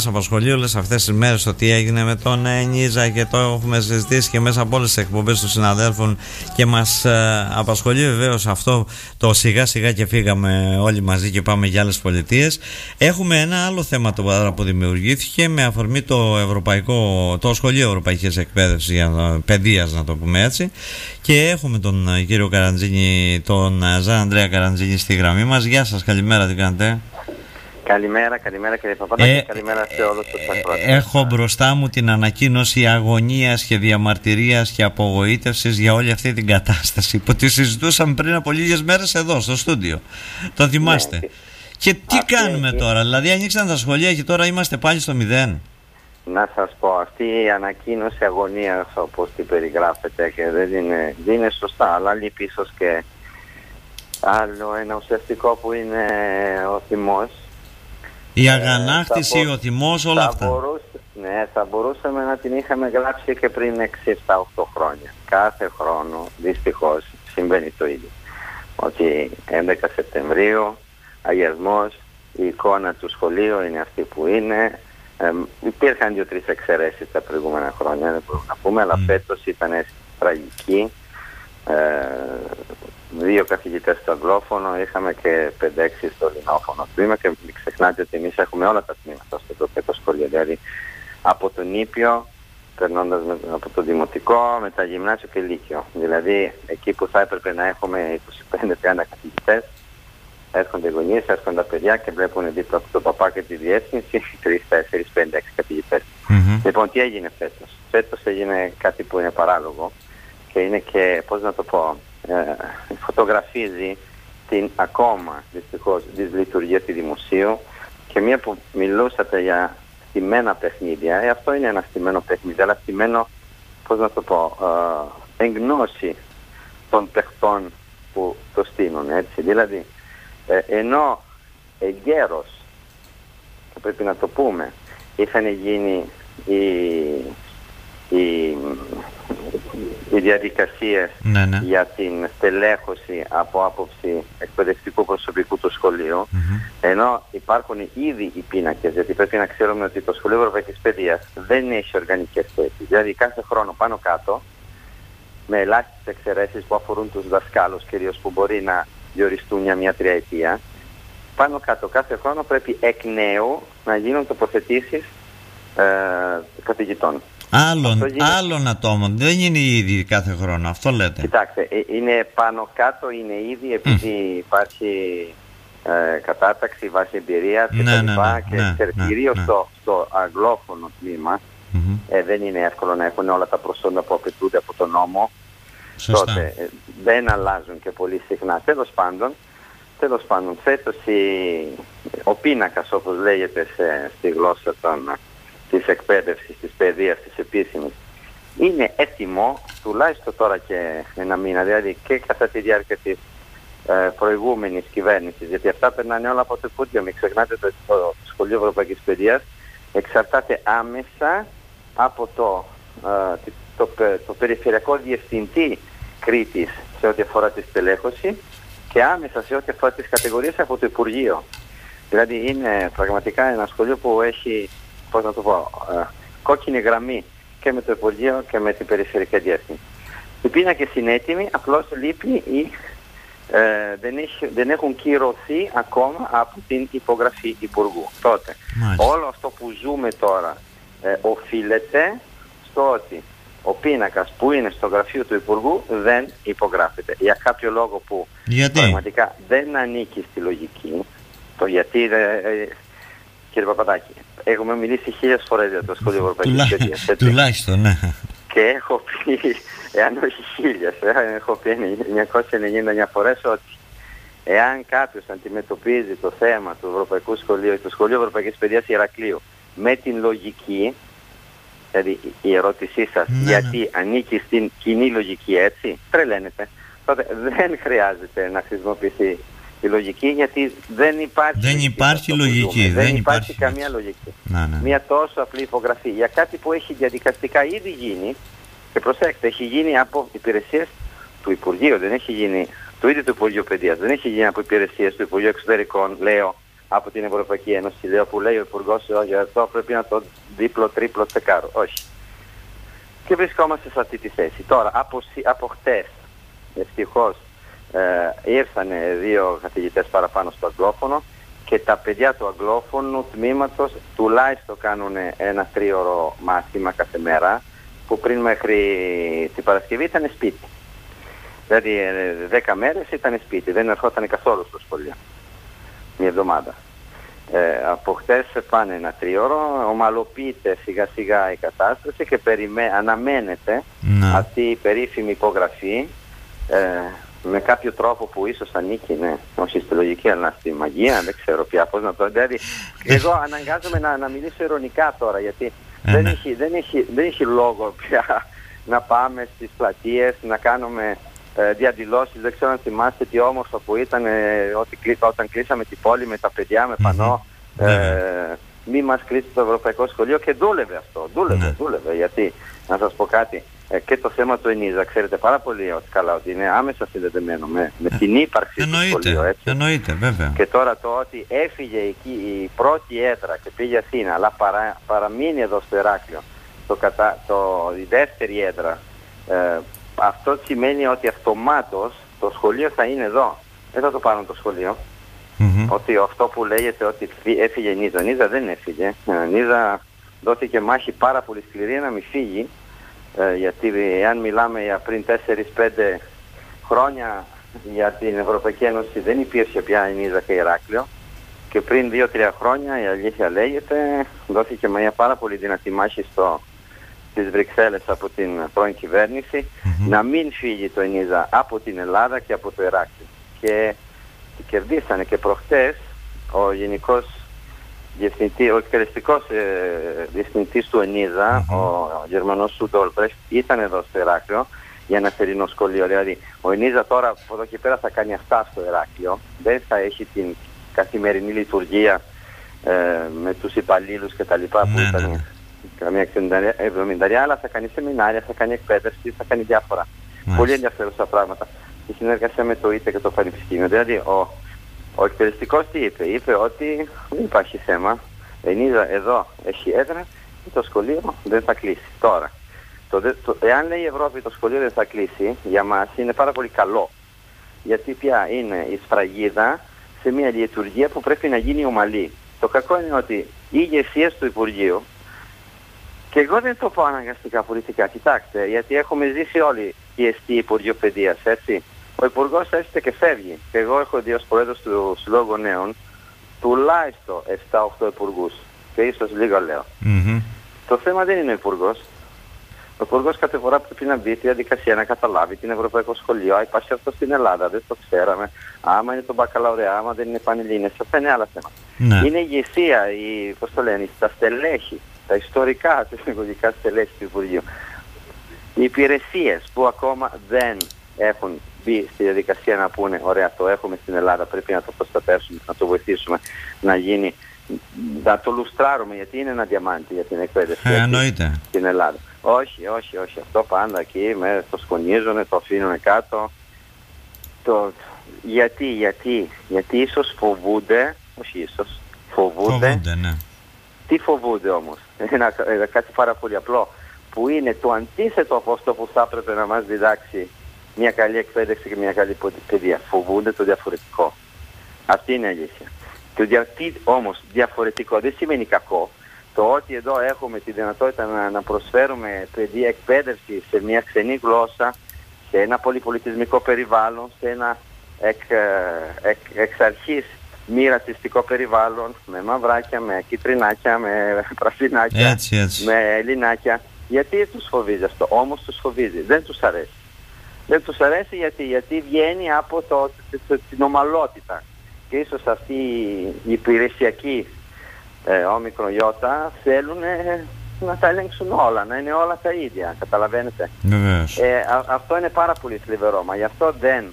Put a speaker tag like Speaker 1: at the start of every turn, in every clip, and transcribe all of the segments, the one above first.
Speaker 1: απασχολεί όλες αυτές τις μέρες το τι έγινε με τον Νίζα και το έχουμε συζητήσει και μέσα από όλες τις εκπομπές των συναδέλφων και μας απασχολεί βεβαίως αυτό το σιγά σιγά και φύγαμε όλοι μαζί και πάμε για άλλες πολιτείες. Έχουμε ένα άλλο θέμα τώρα που δημιουργήθηκε με αφορμή το Σχολείο Ευρωπαϊκής Εκπαίδευσης, Παιδείας να το πούμε έτσι, και έχουμε τον κύριο Καραντζίνη, τον Ζαν Ανδρέα Καραντζίνη στη γραμμή μας. Γεια σας, καλημέρα, τι κάνετε?
Speaker 2: Καλημέρα κύριε Παπαδάκη, καλημέρα σε όλους τους ακροατές.
Speaker 1: Έχω μπροστά μου την ανακοίνωση αγωνίας και διαμαρτυρίας και απογοήτευσης για όλη αυτή την κατάσταση που τη συζητούσαμε πριν από λίγες μέρες εδώ στο στούντιο. Το θυμάστε? Ναι. Και τι κάνουμε τώρα? Δηλαδή ανοίξαν τα σχολεία και τώρα είμαστε πάλι στο μηδέν.
Speaker 2: Να σας πω, αυτή η ανακοίνωση αγωνίας όπως την περιγράφεται και δεν είναι σωστά, αλλά λείπει ίσως και άλλο ένα ουσιαστικό που είναι ο θυμός.
Speaker 1: Η αγανάκτηση, ο θυμός, όλα αυτά.
Speaker 2: Θα μπορούσαμε να την είχαμε γράψει και πριν 6-7-8 χρόνια. Κάθε χρόνο δυστυχώς συμβαίνει το ίδιο. Ότι 11 Σεπτεμβρίου, αγιασμός, η εικόνα του σχολείου είναι αυτή που είναι. Υπήρχαν 2-3 εξαιρέσεις τα προηγούμενα χρόνια, δεν μπορούμε να πούμε, αλλά φέτος ήταν τραγική. 2 καθηγητές στο αγγλόφωνο, είχαμε και 5-6 στο ελληνόφωνο τμήμα και μην ξεχνάτε ότι εμείς έχουμε όλα τα τμήματα στο τοπικό σχολείο, δηλαδή από το νήπιο, περνώντας από το δημοτικό, μετά γυμνάσιο και λύκειο. Δηλαδή εκεί που θα έπρεπε να έχουμε 25-30 καθηγητές, έρχονται οι γονείς, έρχονται τα παιδιά και βλέπουν δίπλα από το παπά και τη διεύθυνση 3-4-5-6 καθηγητές. Λοιπόν, τι έγινε φέτος? Φέτος έγινε κάτι που είναι παράλογο και είναι και, πώς να το πω, φωτογραφίζει την ακόμα δυστυχώς δυσλειτουργία του δημοσίου και μία που μιλούσατε για στημένα παιχνίδια, αυτό είναι ένα στημένο παιχνίδι, αλλά στημένο, πώς να το πω, εν γνώση των παιχτών που το στείνουν, έτσι. Δηλαδή, ενώ εγκαίρως, και πρέπει να το πούμε, είχαν γίνει οι διαδικασίες για την στελέχωση από άποψη εκπαιδευτικού προσωπικού του σχολείου, ενώ υπάρχουν ήδη οι πίνακες, γιατί πρέπει να ξέρουμε ότι το Σχολείο Ευρωπαϊκής Παιδείας δεν έχει οργανικές θέσεις. Δηλαδή κάθε χρόνο πάνω κάτω, με ελάχιστες εξαιρέσεις που αφορούν τους δασκάλους κυρίως που μπορεί να διοριστούν για μια τριετία, πάνω κάτω κάθε χρόνο πρέπει εκ νέου να γίνουν τοποθετήσεις καθηγητών.
Speaker 1: Άλλων ατόμων, δεν είναι ήδη κάθε χρόνο, αυτό λέτε?
Speaker 2: Κοιτάξτε, είναι πάνω κάτω, είναι ήδη επειδή υπάρχει κατάταξη, βάση εμπειρία και κυρίως στο αγγλόφωνο τμήμα δεν είναι εύκολο να έχουν όλα τα προσόντα που απαιτούνται από τον νόμο.
Speaker 1: Σωστά.
Speaker 2: Τότε δεν αλλάζουν και πολύ συχνά. Τέλος πάντων, φέτος ο πίνακας, όπως λέγεται στη γλώσσα της εκπαίδευσης, της παιδείας, της επίσημης, είναι έτοιμο τουλάχιστον τώρα και ένα μήνα, δηλαδή και κατά τη διάρκεια της προηγούμενης κυβέρνησης, γιατί αυτά περνάνε όλα από το Υπουργείο. Μην ξεχνάτε ότι το Σχολείο Ευρωπαϊκής Παιδείας εξαρτάται άμεσα από το Περιφερειακό Διευθυντή Κρήτης σε ό,τι αφορά τη στελέχωση και άμεσα σε ό,τι αφορά τις κατηγορίες από το Υπουργείο. Δηλαδή είναι πραγματικά ένα σχολείο που έχει, πώς να το πω, κόκκινη γραμμή και με το Υπουργείο και με την Περιφερειακή Διεύθυνση. Οι πίνακες είναι έτοιμοι, απλώς λείπει δεν έχουν κυρωθεί ακόμα από την υπογραφή Υπουργού. Τότε όλο αυτό που ζούμε τώρα οφείλεται στο ότι ο πίνακας που είναι στο γραφείο του Υπουργού δεν υπογράφεται. Για κάποιο λόγο που πραγματικά δεν ανήκει στη λογική. Το γιατί, κύριε Παπαδάκη, έχουμε μιλήσει 1000 φορές για το Σχολείο Ευρωπαϊκής Παιδείας.
Speaker 1: Τουλάχιστον, ναι.
Speaker 2: Και έχω πει, εάν όχι 1000, έχω πει 999 φορές ότι εάν κάποιος αντιμετωπίζει το θέμα του Ευρωπαϊκού Σχολείου ή του Σχολείου Ευρωπαϊκής Παιδείας Ηρακλείου με την λογική, δηλαδή η ερώτησή σας γιατί ανήκει στην κοινή λογική, έτσι, τρελαίνεται, τότε δεν χρειάζεται να χρησιμοποιηθεί η λογική, γιατί δεν υπάρχει λογική. Δεν υπάρχει καμία λογική. Μια τόσο απλή υπογραφή για κάτι που έχει διαδικαστικά ήδη γίνει, και προσέξτε, έχει γίνει από υπηρεσίες του Υπουργείου, δεν έχει γίνει του ίδιου του Υπουργείου Παιδείας, δεν έχει γίνει από υπηρεσίες του Υπουργείου Εξωτερικών, λέω, από την Ευρωπαϊκή Ένωση, λέω, που λέει ο Υπουργός για αυτό πρέπει να το δίπλο-τρίπλο τσεκάρω. Όχι. Και βρισκόμαστε σε αυτή τη θέση. Τώρα, από χτες, ευτυχώς, ήρθανε 2 καθηγητές παραπάνω στο αγγλόφωνο και τα παιδιά του αγγλόφωνου τμήματος τουλάχιστον κάνουν ένα 3ωρο μάθημα κάθε μέρα, που πριν μέχρι την Παρασκευή ήταν σπίτι. Δηλαδή 10 μέρες ήταν σπίτι, δεν ερχόταν καθόλου στο σχολείο. Μια εβδομάδα. Από χτες πάνε ένα 3ωρο, ομαλοποιείται σιγά σιγά η κατάσταση και αναμένεται αυτή η περίφημη υπογραφή με κάποιο τρόπο που ίσως ανήκει, όχι στη λογική αλλά στη μαγεία, δεν ξέρω πια πώς να το... Δηλαδή, εγώ αναγκάζομαι να μιλήσω ειρωνικά τώρα, γιατί δεν έχει λόγο πια να πάμε στις πλατείες, να κάνουμε διαδηλώσεις. Δεν ξέρω αν θυμάστε τι όμορφο που ήταν όταν κλείσαμε την πόλη με τα παιδιά με πανό μη μας κλείσει το Ευρωπαϊκό Σχολείο, και δούλευε αυτό, δούλευε, γιατί να σας πω κάτι, και το θέμα του ΕΝΙΖΑ ξέρετε πάρα πολύ καλά ότι είναι άμεσα συνδεδεμένο με την ύπαρξη του σχολείου, έτσι. Εννοείται, βέβαια. Και τώρα το ότι έφυγε εκεί η πρώτη έδρα και πήγε Αθήνα, αλλά παραμείνει εδώ στο Ηράκλειο η δεύτερη έδρα, αυτό σημαίνει ότι αυτομάτως το σχολείο θα είναι εδώ. Δεν θα το πάρουν το σχολείο. Ότι αυτό που λέγεται ότι έφυγε η Νίζα. Νίζα δεν έφυγε. Νίζα δόθηκε μάχη πάρα πολύ σκληρή να μην φύγει. Γιατί αν μιλάμε για πριν 4-5 χρόνια για την Ευρωπαϊκή Ένωση δεν υπήρχε πια η Νίζα και η Ηράκλειο. Και πριν 2-3 χρόνια, η αλήθεια λέγεται, δόθηκε μια πάρα πολύ δυνατή μάχη στις Βρυξέλλες από την πρώην κυβέρνηση να μην φύγει το ΕΝΙΖΑ από την Ελλάδα και από το Ηράκλειο. Και κερδίσανε, και προχτές ο εκτελεστικός διευθυντής του ΕΝΙΖΑ, ο Γερμανός Σουντόλπρεχτ, ήταν εδώ στο Ηράκλειο για ένα θερινό σχολείο. Δηλαδή ο ΕΝΙΖΑ τώρα από εδώ και πέρα θα κάνει αυτά στο Ηράκλειο, δεν θα έχει την καθημερινή λειτουργία με τους υπαλλήλους και τα λοιπά που ήταν καμία 70, αλλά θα κάνει σεμινάρια, θα κάνει εκπαίδευση, θα κάνει διάφορα πολύ ενδιαφέρουσα πράγματα στη συνεργασία με το ΙΤΕ και το Πανεπιστήμιο. Δηλαδή ο εκτελεστικός τι είπε? Είπε ότι δεν υπάρχει θέμα, ΕΝΙΖΑ εδώ έχει έδρα και το σχολείο δεν θα κλείσει. Τώρα, εάν λέει η Ευρώπη το σχολείο δεν θα κλείσει, για μας είναι πάρα πολύ καλό, γιατί πια είναι η σφραγίδα σε μια λειτουργία που πρέπει να γίνει ομαλή. Το κακό είναι ότι οι ηγεσίες του Υπουργείου, και εγώ δεν το πω αναγκαστικά πολιτικά, κοιτάξτε, γιατί έχουμε ζήσει όλοι πιεστή Υπουργείο Παιδείας, έτσι. Ο Υπουργός έρχεται και φεύγει. Και εγώ έχω δει ως πρόεδρος του Συλλόγου Νέων τουλάχιστον 7-8 υπουργούς. Και ίσως λίγα λέω. Το θέμα δεν είναι ο Υπουργός. Ο Υπουργός κάθε φορά πρέπει να μπει στη διαδικασία να καταλάβει την Ευρωπαϊκό Σχολείο. Υπάρχει αυτό στην Ελλάδα, δεν το ξέραμε. Άμα είναι το μπακαλαωρέα, άμα δεν είναι πανελλήνες, αυτά είναι άλλα θέματα. Είναι η ηγεσία, τα στελέχη, τα ιστορικά τεχνολογικά στελέχη του Υπουργείου. Οι υπηρεσίες που ακόμα δεν έχουν μπει στη διαδικασία να πούνε ωραία, το έχουμε στην Ελλάδα, πρέπει να το προστατεύσουμε, να το βοηθήσουμε να γίνει, να το λουστράρουμε, γιατί είναι ένα διαμάντι για την εκπαίδευση στην Ελλάδα. Όχι, αυτό πάντα εκεί το σκονίζουν, το αφήνουν κάτω. Γιατί ίσως φοβούνται, όχι ίσως, φοβούνται, ναι. Τι φοβούνται όμως? Κάτι πάρα πολύ απλό, που είναι το αντίθετο από αυτό που θα έπρεπε να μας διδάξει μια καλή εκπαίδευση και μια καλή παιδεία. Φοβούνται το διαφορετικό. Αυτή είναι η αλήθεια. Τι όμως διαφορετικό δεν σημαίνει κακό. Το ότι εδώ έχουμε τη δυνατότητα να προσφέρουμε παιδεία, εκπαίδευση σε μια ξενή γλώσσα, σε ένα πολυπολιτισμικό περιβάλλον, σε ένα εξ αρχής μη ρατσιστικό περιβάλλον, με μαυράκια, με κίτρινάκια, με πρασινάκια, με ελληνάκια. Γιατί τους φοβίζει αυτό? Όμως τους φοβίζει. Δεν τους αρέσει. Δεν τους αρέσει γιατί βγαίνει από την ομαλότητα. Και ίσως αυτοί οι υπηρεσιακοί όμικρον ιώτα θέλουν να τα ελέγξουν όλα, να είναι όλα τα ίδια. Καταλαβαίνετε? Αυτό είναι πάρα πολύ θλιβερό. Μα γι' αυτό δεν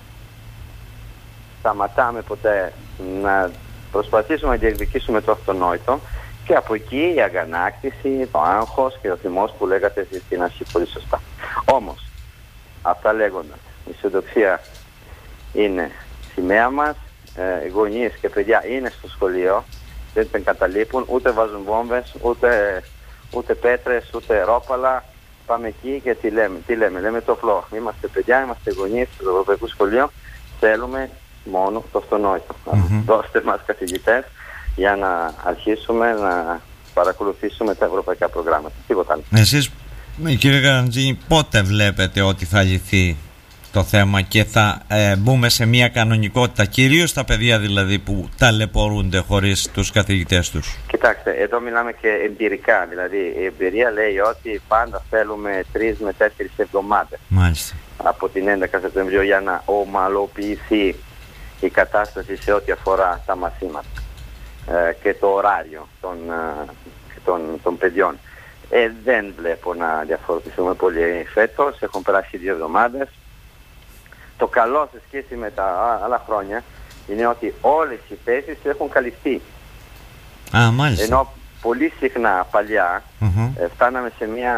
Speaker 2: σταματάμε ποτέ να προσπαθήσουμε να διεκδικήσουμε το αυτονόητο, και από εκεί η αγανάκτηση, το άγχος και ο θυμός που λέγατε στην αρχή πολύ σωστά. Όμως, αυτά λέγοντας, η αισιοδοξία είναι σημαία μας, γονείς και παιδιά είναι στο σχολείο, δεν την καταλείπουν, ούτε βάζουν βόμβες, ούτε πέτρες, ούτε ρόπαλα. Πάμε εκεί και τι λέμε, λέμε το φλό. Είμαστε παιδιά, είμαστε γονείς του Ευρωπαϊκού Σχολείου, θέλουμε μόνο το αυτονόητο. Δώστε μας καθηγητές για να αρχίσουμε να παρακολουθήσουμε τα ευρωπαϊκά προγράμματα. Τίποτα άλλο.
Speaker 1: Εσείς, κύριε Καραντζή, πότε βλέπετε ότι θα λυθεί το θέμα και θα μπούμε σε μια κανονικότητα, κυρίως τα παιδιά δηλαδή που ταλαιπωρούνται χωρίς τους καθηγητές τους?
Speaker 2: Κοιτάξτε, εδώ μιλάμε και εμπειρικά. Δηλαδή η εμπειρία λέει ότι πάντα θέλουμε 3 με 4 εβδομάδες.
Speaker 1: Μάλιστα.
Speaker 2: Από την 11 Σεπτεμβρίου για να ομαλοποιηθεί η κατάσταση σε ό,τι αφορά τα μαθήματα και το ωράριο των παιδιών. Δεν βλέπω να διαφοροποιηθούμε πολύ φέτος. Έχουν περάσει 2 εβδομάδες. Το καλό σε σχέση με τα άλλα χρόνια είναι ότι όλες οι θέσεις έχουν καλυφθεί.
Speaker 1: Μάλιστα.
Speaker 2: Ενώ πολύ συχνά παλιά φτάναμε σε μια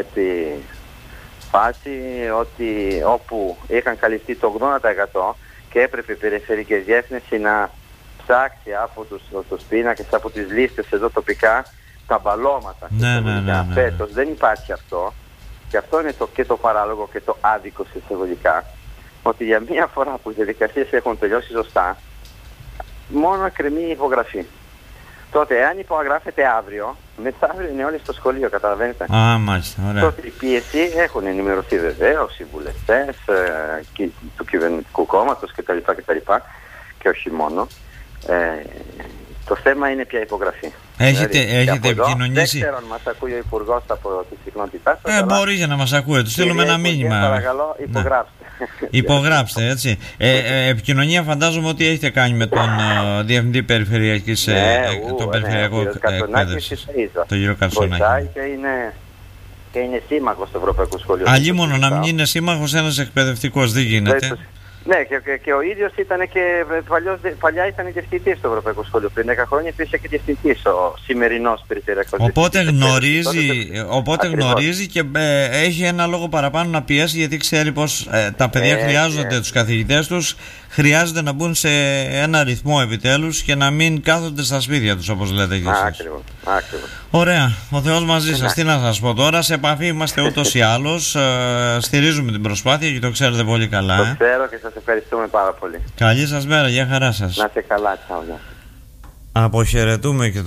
Speaker 2: φάση όπου είχαν καλυφθεί το 80% και έπρεπε η Περιφερειακή Διεύθυνση να ψάξει από τους πίνακες, από τις λίστες εδώ τοπικά τα μπαλώματα.
Speaker 1: Ναι.
Speaker 2: Φέτος δεν υπάρχει αυτό, και αυτό είναι και το παράλογο και το άδικο σε εισαγωγικά, ότι για μία φορά που οι διαδικασίες έχουν τελειώσει σωστά, μόνο εκκρεμεί η υπογραφή. Τότε, εάν υπογράφεται αύριο, μεθαύριο είναι όλοι στο σχολείο, καταλαβαίνετε.
Speaker 1: Μάλιστα, ωραία.
Speaker 2: Τότε οι PSC έχουν ενημερωθεί βεβαίως, οι βουλευτές του κυβερνητικού κόμματος κτλ. Και όχι μόνο. Το θέμα είναι πια υπογραφή.
Speaker 1: Έχετε επικοινωνήσει?
Speaker 2: Δεν ξέρω αν μας ακούει ο Υπουργός από τη συχνότητά σας.
Speaker 1: Μπορεί για να μας ακούει. Του στείλουμε ένα μήνυμα.
Speaker 2: Παρακαλώ, υπογράψτε.
Speaker 1: Υπογράψτε, έτσι. Επικοινωνία φαντάζομαι ότι έχετε κάνει με τον Διευθυντή Περιφερειακής, τον Περιφερειακό Εκπαίδευση, τον κύριο Καρσονάκη.
Speaker 2: Βοηθάει και είναι σύμμαχος του Ευρωπαϊκού Σχολείου.
Speaker 1: Αλλήμωνο να μην είναι σύμμαχος ένας εκπαιδευτικός, δεν γίνεται.
Speaker 2: Ναι, και ο ίδιος ήταν και παλιά ήταν διευθυντής του Ευρωπαϊκού Σχολείου. Πριν 10 χρόνια υπήρχε και διευθυντής ο σημερινός περιφερειακός.
Speaker 1: Οπότε γνωρίζει και έχει ένα λόγο παραπάνω να πιέσει, γιατί ξέρει πως τα παιδιά χρειάζονται τους καθηγητές τους, χρειάζεται να μπουν σε ένα ρυθμό επιτέλους και να μην κάθονται στα σπίτια τους, όπως λέτε και εσείς.
Speaker 2: Ακριβώς.
Speaker 1: Ωραία, ο Θεός μαζί σας. Τι να σας πω τώρα, σε επαφή είμαστε ούτως ή άλλως, στηρίζουμε την προσπάθεια και το ξέρετε πολύ καλά.
Speaker 2: Το ξέρω και σας ευχαριστούμε πάρα πολύ.
Speaker 1: Καλή σας μέρα, για χαρά σας.
Speaker 2: Να είστε καλά, τσάου.
Speaker 1: Αποχαιρετούμε και